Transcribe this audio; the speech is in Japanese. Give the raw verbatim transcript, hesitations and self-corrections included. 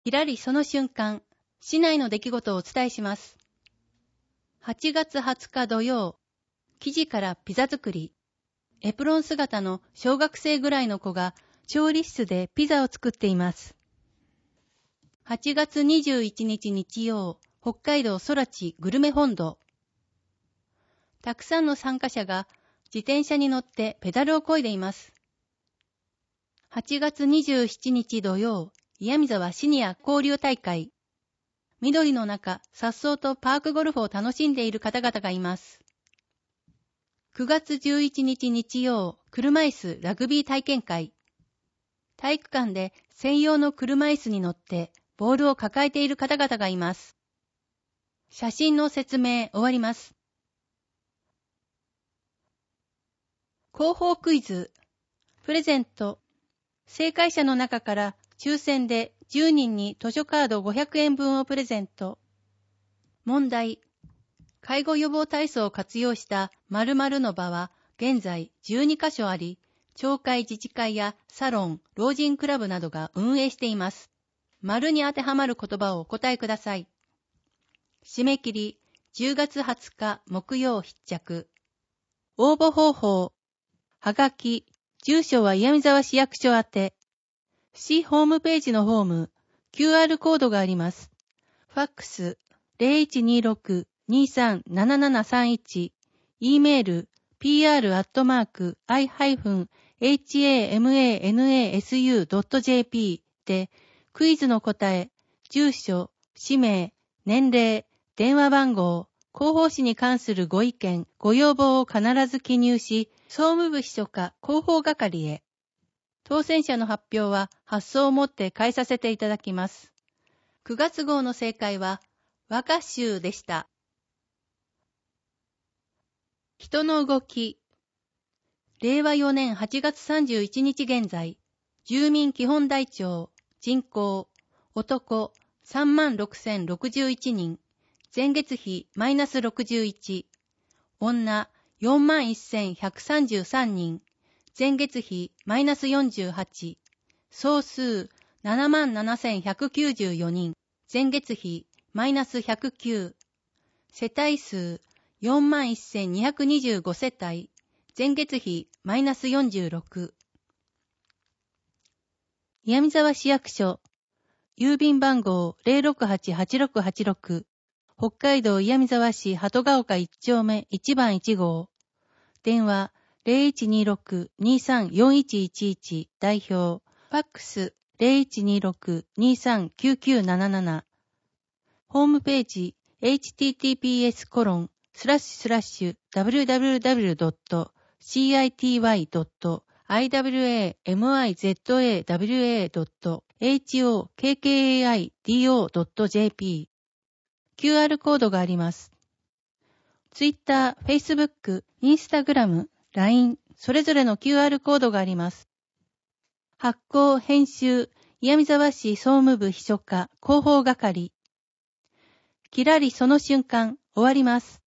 ひらりその瞬間、市内の出来事をお伝えします。はちがつはつか土曜、生地からピザ作り。エプロン姿の小学生ぐらいの子が調理室でピザを作っています。はちがつにじゅういちにち日曜、北海道空知グルメ本土。たくさんの参加者が自転車に乗ってペダルを漕いでいます。はちがつにじゅうしちにち土曜、岩見沢シニア交流大会。緑の中、颯爽とパークゴルフを楽しんでいる方々がいます。くがつじゅういちにち日曜、車椅子ラグビー体験会。体育館で専用の車椅子に乗ってボールを抱えている方々がいます。写真の説明終わります。広報クイズ。プレゼント。正解者の中から抽選でじゅうにんに図書カードごひゃくえんぶんをプレゼント。問題。介護予防体操を活用した〇〇の場は現在じゅうにかしょあり、町会自治会やサロン、老人クラブなどが運営しています。〇に当てはまる言葉をお答えください。締め切りじゅうがつはつか木曜必着。応募方法。はがき。住所は岩見沢市役所宛て。市ホームページのホーム、キューアール コードがあります。ファックス ゼロいちにろく にさんななななさんいち、E メール ピーアール アットマーク アイ ハイフン エイチ エー エム エー エヌ エー エス ユー ドット ジェー ピー でクイズの答え、住所、氏名、年齢、電話番号、広報誌に関するご意見、ご要望を必ず記入し、総務部秘書課広報係へ。当選者の発表は発送をもって返させていただきます。くがつ号の正解は和歌集でした。人の動き。れいわよねんはちがつさんじゅういちにち現在、住民基本台帳、人口、男 さんまんろくせんろくじゅういちにん、前月比マイナスろくじゅういち、女 よんまんせんひゃくさんじゅうさんにん、前月比マイナスよんじゅうはち、総数 ななまんななせんひゃくきゅうじゅうよにん、前月比マイナスひゃくきゅう、世帯数 よんまんせんにひゃくにじゅうご 世帯、前月比マイナスよんじゅうろく。岩見沢市役所、郵便番号 ゼロろくはち はちろくはちろく、北海道岩見沢市鳩ヶ丘いちちょうめいちばんいちごう、電話 ゼロいちにろく にさんよんいちいちいち 代表、ファックス ゼロいちにろく にさんきゅうきゅうなななな、ホームページ エイチティーティーピーエス コロン スラッシュスラッシュ ダブリューダブリューダブリュー ドット シーアイティーワイ ドット アイダブリューエーエムアイゼットエーダブリューエー ドット エイチオーケーケーエーアイディーオー ドット ジェーピー キューアール コードがあります。Twitter、Facebook、Instagram、ライン、それぞれの キューアール コードがあります。発行、編集、岩見沢市総務部秘書課広報係。きらりその瞬間、終わります。